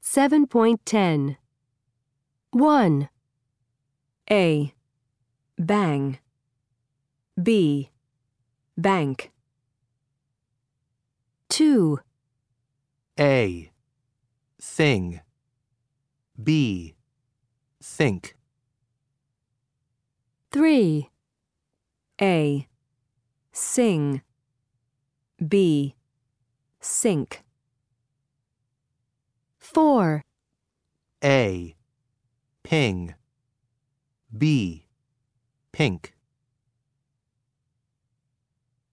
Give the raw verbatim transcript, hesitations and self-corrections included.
seven point ten. one. A. Bang. B. Bank. two. A. Thing. B. Think. three. A. Sing. B. Sink. four. A. Ping. B. Pink.